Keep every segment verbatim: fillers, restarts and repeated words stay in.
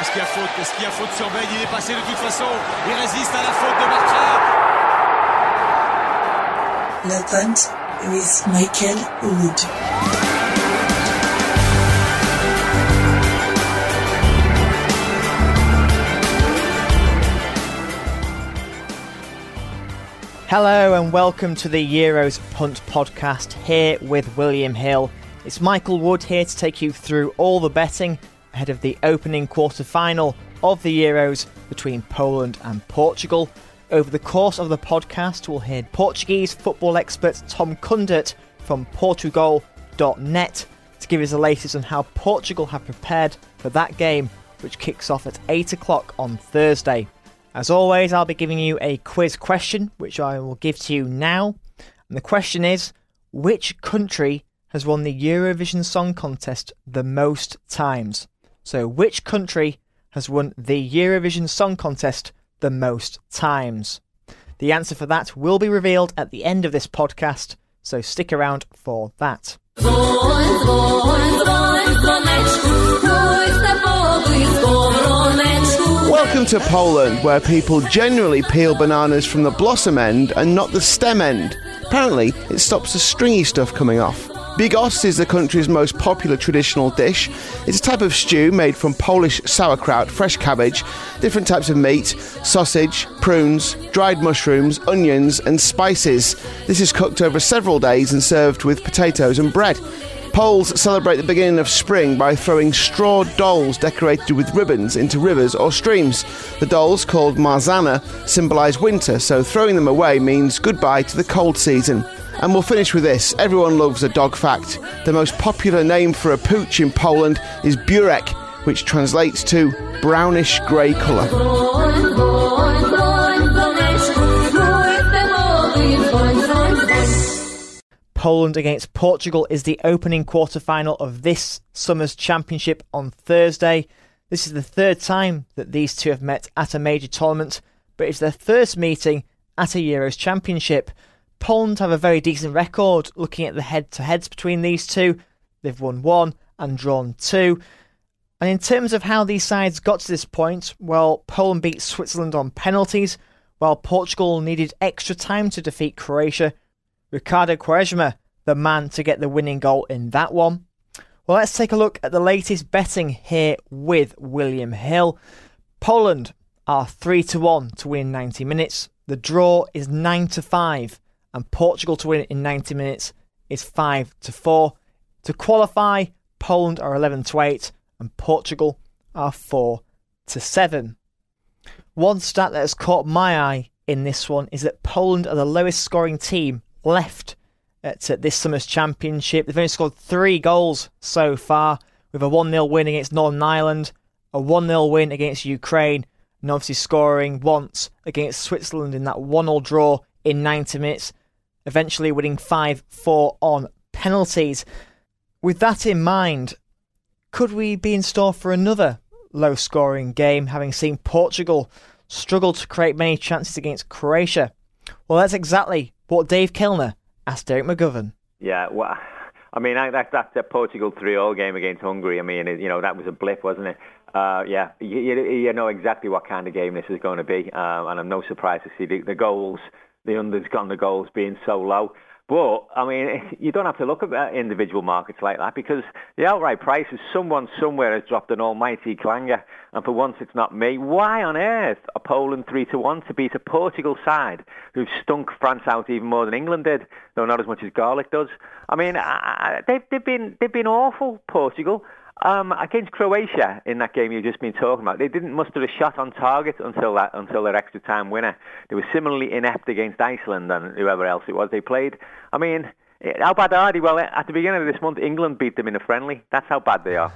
Est-ce qu'il y a faute? Est-ce qu'il y a faute sur Ben? Il est passé de toute façon. Il résiste à la faute de Bartra. Le punt with Michael Wood. Hello and welcome to the Euros Punt podcast here with William Hill. It's Michael Wood here to take you through all the betting ahead of the opening quarter-final of the Euros between Poland and Portugal. Over the course of the podcast, we'll hear Portuguese football expert Tom Kundert from Portugal dot net to give us the latest on how Portugal have prepared for that game, which kicks off at eight o'clock on Thursday. As always, I'll be giving you a quiz question, which I will give to you now. And the question is, which country has won the Eurovision Song Contest the most times? So, which country has won the Eurovision Song Contest the most times? The answer for that will be revealed at the end of this podcast, so stick around for that. Welcome to Poland, where people generally peel bananas from the blossom end and not the stem end. Apparently, it stops the stringy stuff coming off. Bigos is the country's most popular traditional dish. It's a type of stew made from Polish sauerkraut, fresh cabbage, different types of meat, sausage, prunes, dried mushrooms, onions and spices. This is cooked over several days and served with potatoes and bread. Poles celebrate the beginning of spring by throwing straw dolls decorated with ribbons into rivers or streams. The dolls, called marzana, symbolise winter, so throwing them away means goodbye to the cold season. And we'll finish with this. Everyone loves a dog fact. The most popular name for a pooch in Poland is Burek, which translates to brownish grey colour. Poland against Portugal is the opening quarter-final of this summer's championship on Thursday. This is the third time that these two have met at a major tournament, but it's their first meeting at a Euros championship. Poland have a very decent record looking at the head-to-heads between these two. They've won one and drawn two. And in terms of how these sides got to this point, well, Poland beat Switzerland on penalties, while Portugal needed extra time to defeat Croatia. Ricardo Quaresma, the man to get the winning goal in that one. Well, let's take a look at the latest betting here with William Hill. Poland are three to one to win ninety minutes. The draw is nine to five. And Portugal to win in ninety minutes is five to four. To qualify, Poland are eleven to eight and Portugal are four to seven. One stat that has caught my eye in this one is that Poland are the lowest scoring team left at, at this summer's championship. They've only scored three goals so far, with a one nil win against Northern Ireland, a one nil win against Ukraine, and obviously scoring once against Switzerland in that one nil draw in ninety minutes, eventually winning five four on penalties. With that in mind, could we be in store for another low-scoring game, having seen Portugal struggle to create many chances against Croatia? Well, that's exactly what Dave Kilner asked Derek McGovern. Yeah, well, I mean, that that, that Portugal three all game against Hungary, I mean, it, you know, that was a blip, wasn't it? Uh, yeah, you, you know exactly what kind of game this is going to be, uh, and I'm no surprised to see the, the goals, the unders on the goals being so low. But, I mean, you don't have to look at individual markets like that, because the outright price is someone somewhere has dropped an almighty clanger, and for once it's not me. Why on earth are Poland three to one to beat a Portugal side who've stunk France out even more than England did, though not as much as garlic does? I mean, I, they've, they've been they've been awful, Portugal. Um, against Croatia in that game you've just been talking about, they didn't muster a shot on target until that until their extra time winner. They were similarly inept against Iceland and whoever else it was they played. I mean, how bad are they? Well, at the beginning of this month, England beat them in a friendly. That's how bad they are.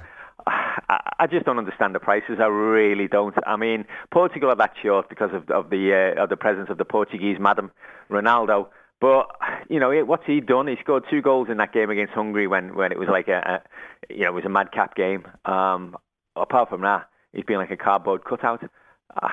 I just don't understand the prices. I really don't. I mean, Portugal are that short because of, of the uh, of the presence of the Portuguese madam, Ronaldo. But, you know, what's he done? He scored two goals in that game against Hungary when, when it was like a, a, you know, it was a madcap game. Um, apart from that, he's been like a cardboard cutout. Uh,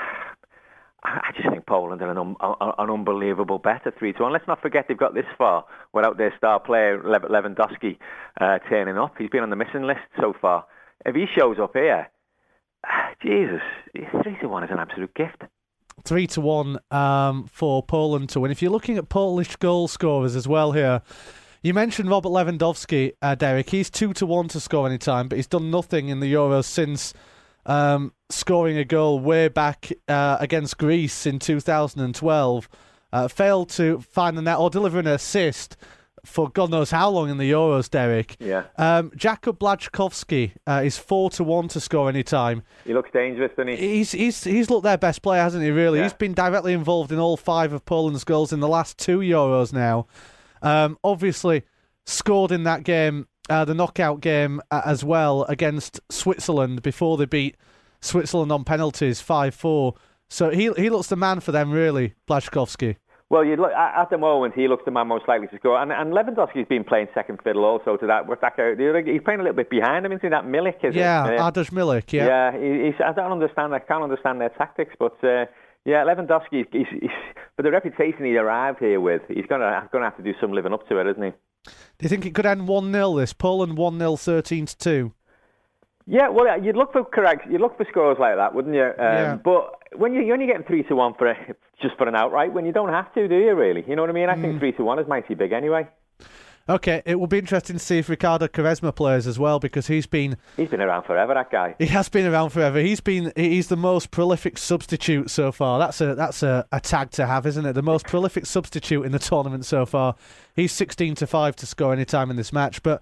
I just think Poland are an, um, an unbelievable bet at three to one. Let's not forget they've got this far without their star player, Lewandowski, uh, turning up. He's been on the missing list so far. If he shows up here, Jesus, three to one is an absolute gift. Three to one um, for Poland to win. If you're looking at Polish goal scorers as well here, you mentioned Robert Lewandowski, uh, Derek. He's two to one to score any time, but he's done nothing in the Euros since um, scoring a goal way back uh, against Greece in two thousand twelve. Uh, failed to find the net or deliver an assist for God knows how long in the Euros, Derek. Yeah. Um, Jakub Błaszczykowski uh, is four to one to score any time. He looks dangerous, doesn't he? He's he's he's looked their best player, hasn't he? Really, yeah. He's been directly involved in all five of Poland's goals in the last two Euros now. Um, obviously, scored in that game, uh, the knockout game uh, as well against Switzerland before they beat Switzerland on penalties five four. So he he looks the man for them, really, Błaszczykowski. Well, you'd look, at the moment, he looks the man most likely to score. And, and Lewandowski's been playing second fiddle also to that. He's playing a little bit behind him, isn't he? That Milik, is yeah, it? Yeah, Ardusz Milik, yeah. Yeah, he, he's, I don't understand. I can't understand their tactics. But, uh, yeah, Lewandowski, he's, he's, for the reputation he arrived here with, he's going to going to have to do some living up to it, isn't he? Do you think it could end one nil, this? Poland one nil, thirteen to two? Yeah, well, you'd look for correct. You'd look for scores like that, wouldn't you? Um, yeah. But when you, you're only getting three to one for a, just for an outright, when you don't have to, do you really? You know what I mean? I mm. think three to one is mighty big anyway. Okay, it will be interesting to see if Ricardo Quaresma plays as well, because he's been he's been around forever. That guy. He has been around forever. He's been he's the most prolific substitute so far. That's a that's a, a tag to have, isn't it? The most prolific substitute in the tournament so far. He's sixteen to five to score any time in this match. But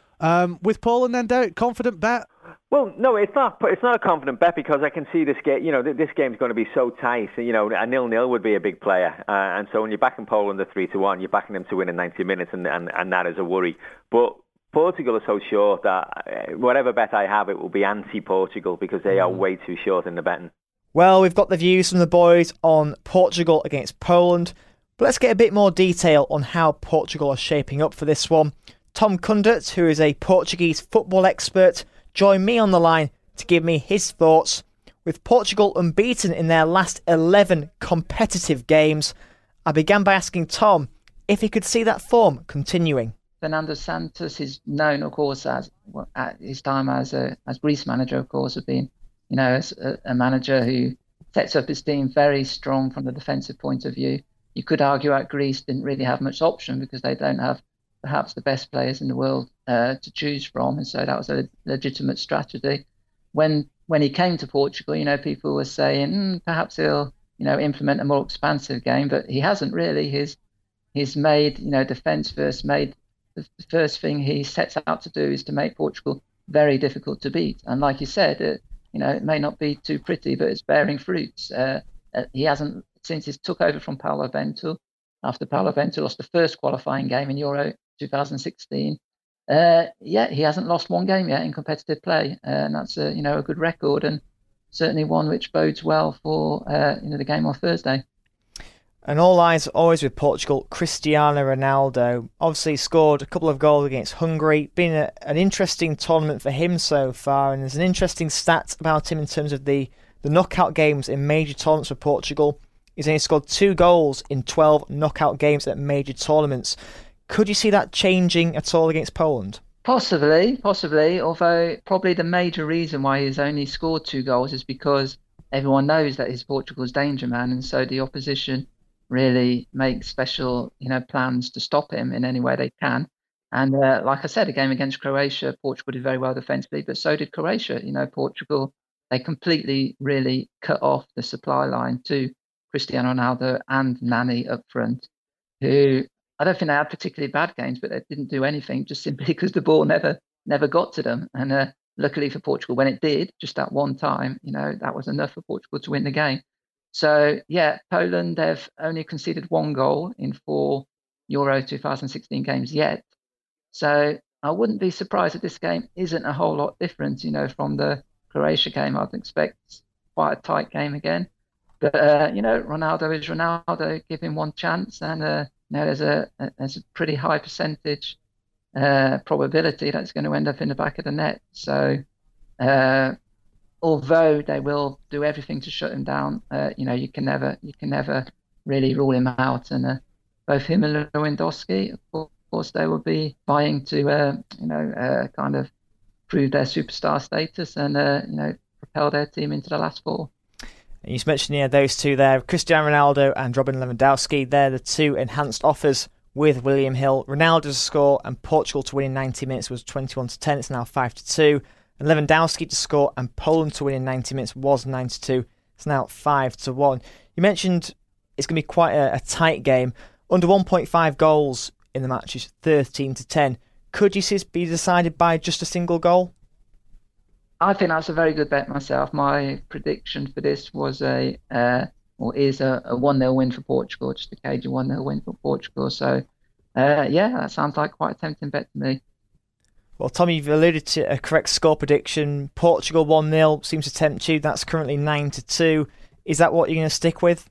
um, with Poland, then, Derek, confident bet. Well, no, it's not. It's not a confident bet because I can see this game. You know, this game's going to be so tight. You know, a nil-nil would be a big player, uh, and so when you're backing Poland at three to one, you're backing them to win in ninety minutes, and, and and that is a worry. But Portugal are so short that uh, whatever bet I have, it will be anti-Portugal because they are way too short in the betting. Well, we've got the views from the boys on Portugal against Poland, but let's get a bit more detail on how Portugal are shaping up for this one. Tom Kundert, who is a Portuguese football expert, join me on the line to give me his thoughts. With Portugal unbeaten in their last eleven competitive games, I began by asking Tom if he could see that form continuing. Fernando Santos is known, of course, as at his time as a as Greece manager, of course, of being, you know, as a, a manager who sets up his team very strong from the defensive point of view. You could argue that Greece didn't really have much option because they don't have perhaps the best players in the world uh, to choose from, and so that was a legitimate strategy. When when he came to Portugal, you know, people were saying mm, perhaps he'll, you know, implement a more expansive game, but he hasn't really. He's he's made, you know, defence first. Made the first thing he sets out to do is to make Portugal very difficult to beat. And like you said, it, you know, it may not be too pretty, but it's bearing fruits. Uh, uh, he hasn't since he took over from Paulo Bento. After Paulo Bento lost the first qualifying game in Euro two thousand sixteen, uh, yeah, he hasn't lost one game yet in competitive play, uh, and that's a you know a good record, and certainly one which bodes well for uh, you know the game on Thursday. And all eyes are always with Portugal. Cristiano Ronaldo obviously scored a couple of goals against Hungary. Been a, an interesting tournament for him so far, and there's an interesting stat about him in terms of the the knockout games in major tournaments for Portugal. He's only scored two goals in twelve knockout games at major tournaments. Could you see that changing at all against Poland? Possibly, possibly. Although probably the major reason why he's only scored two goals is because everyone knows that he's Portugal's danger man, and so the opposition really make special, you know, plans to stop him in any way they can. And uh, like I said, a game against Croatia, Portugal did very well defensively, but so did Croatia. You know, Portugal, they completely really cut off the supply line to Cristiano Ronaldo and Nani up front, who I don't think they had particularly bad games, but they didn't do anything just simply because the ball never never got to them. And uh, luckily for Portugal, when it did, just that one time, you know, that was enough for Portugal to win the game. So, yeah, Poland, they've only conceded one goal in four Euro two thousand sixteen games yet. So I wouldn't be surprised if this game isn't a whole lot different, you know, from the Croatia game. I'd expect quite a tight game again. But, uh, you know, Ronaldo is Ronaldo. Give him one chance, and uh, you know, there's a, a there's a pretty high percentage uh, probability that it's going to end up in the back of the net. So, uh, although they will do everything to shut him down, uh, you know, you can never you can never really rule him out. And uh, both him and Lewandowski, of course, they will be vying to uh, you know uh, kind of prove their superstar status and uh, you know propel their team into the last four. And you mentioned yeah, those two there, Cristiano Ronaldo and Robin Lewandowski. They're the two enhanced offers with William Hill. Ronaldo's score and Portugal to win in ninety minutes was twenty-one to ten. It's now five to two. And Lewandowski to score and Poland to win in ninety minutes was nine to two. It's now five to one. You mentioned it's going to be quite a, a tight game. Under one point five goals in the match is thirteen to ten. Could you see this be decided by just a single goal? I think that's a very good bet myself. My prediction for this was a, uh, or is a, a one nil win for Portugal, just a cagey one nil win for Portugal. So, uh, yeah, that sounds like quite a tempting bet to me. Well, Tommy, you've alluded to a correct score prediction. Portugal one nil seems to tempt you. That's currently nine to two. Is that what you're going to stick with?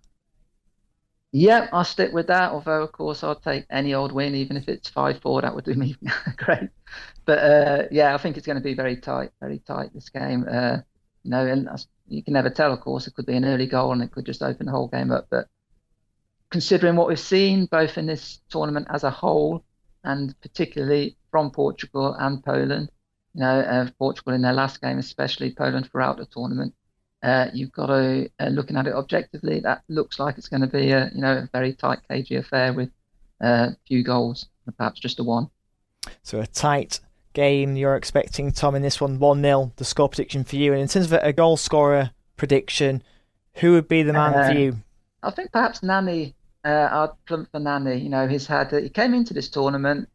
Yeah, I'll stick with that. Although, of course, I'll take any old win, even if it's five four. That would do me great. But, uh, yeah, I think it's going to be very tight, very tight, this game. Uh, you know, and you can never tell, of course. It could be an early goal and it could just open the whole game up. But considering what we've seen, both in this tournament as a whole and particularly from Portugal and Poland, you know, uh, Portugal in their last game, especially Poland throughout the tournament, uh, you've got to, uh, looking at it objectively, that looks like it's going to be a, you know, a very tight, cagey affair with a uh, few goals, perhaps just a one. So a tight game you're expecting, Tom, in this one, one nil, the score prediction for you. And in terms of a goal scorer prediction, who would be the man uh, for you? I think perhaps Nani. Uh, I'd plump for Nani. You know, he's had uh, he came into this tournament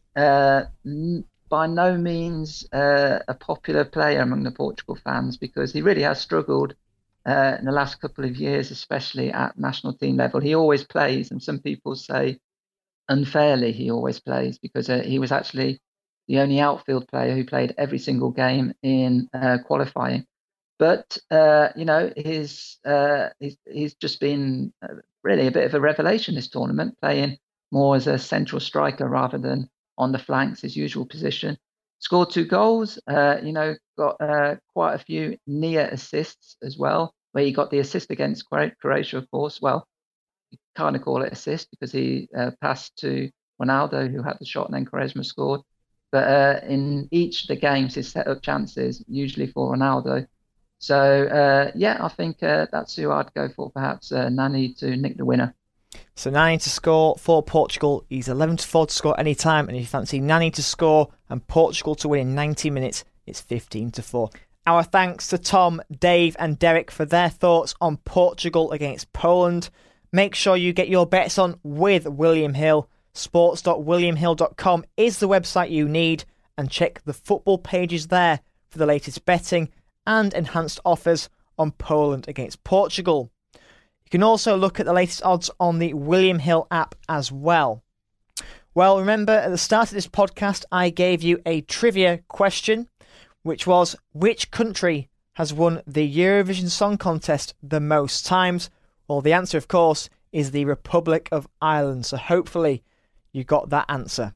uh, n- by no means uh, a popular player among the Portugal fans because he really has struggled uh, in the last couple of years, especially at national team level. He always plays, and some people say unfairly he always plays because uh, he was actually the only outfield player who played every single game in uh, qualifying. But, uh, you know, his, uh, he's, he's just been uh, really a bit of a revelation this tournament, playing more as a central striker rather than on the flanks, his usual position. Scored two goals, uh, you know, got uh, quite a few near assists as well, where he got the assist against Croatia, of course. Well, you kind of call it assist because he uh, passed to Ronaldo, who had the shot, and then Quaresma scored. But uh, in each of the games, he's set up chances, usually for Ronaldo. So, uh, yeah, I think uh, that's who I'd go for, perhaps uh, Nani to nick the winner. So Nani to score for Portugal. He's eleven to four to score any time. And if you fancy Nani to score and Portugal to win in ninety minutes, it's fifteen to four. Our thanks to Tom, Dave and Derek for their thoughts on Portugal against Poland. Make sure you get your bets on with William Hill. sports dot william hill dot com is the website you need, and check the football pages there for the latest betting and enhanced offers on Poland against Portugal. You can also look at the latest odds on the William Hill app as well. Well, remember at the start of this podcast I gave you a trivia question, which was which country has won the Eurovision Song Contest the most times? Well, the answer, of course, is the Republic of Ireland. So hopefully you got that answer.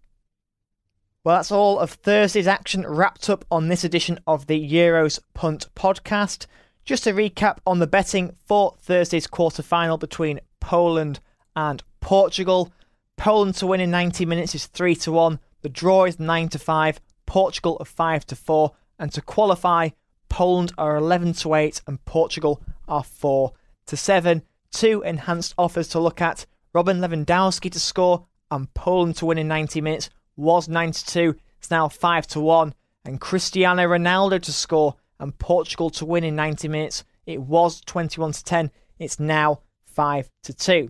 Well, that's all of Thursday's action wrapped up on this edition of the Euros Punt podcast. Just to recap on the betting for Thursday's quarter-final between Poland and Portugal. Poland to win in ninety minutes is three to one. The draw is nine to five. Portugal are five to four. And to qualify, Poland are eleven to eight and Portugal are four to seven. Two enhanced offers to look at. Robin Lewandowski to score and Poland to win in ninety minutes was nine to two. It's now five to one. And Cristiano Ronaldo to score and Portugal to win in ninety minutes. It was twenty-one to ten. It's now five to two.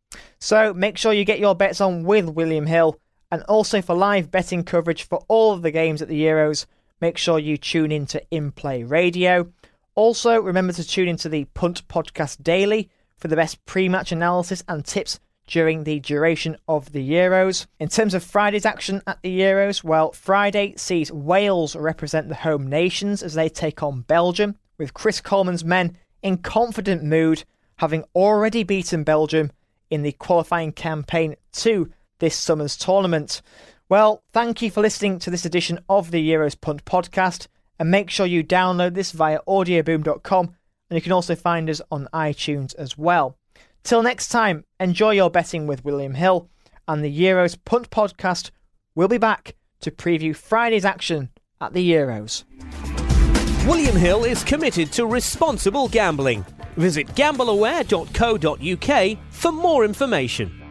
So make sure you get your bets on with William Hill. And also for live betting coverage for all of the games at the Euros, make sure you tune in to In Play Radio. Also, remember to tune into the Punt Podcast Daily for the best pre-match analysis and tips during the duration of the Euros. In terms of Friday's action at the Euros, well, Friday sees Wales represent the home nations as they take on Belgium, with Chris Coleman's men in confident mood, having already beaten Belgium in the qualifying campaign to this summer's tournament. Well, thank you for listening to this edition of the Euros Punt podcast, and make sure you download this via audio boom dot com, and you can also find us on iTunes as well. Till next time, enjoy your betting with William Hill, and the Euros Punt podcast will be back to preview Friday's action at the Euros. William Hill is committed to responsible gambling. Visit gamble aware dot co dot uk for more information.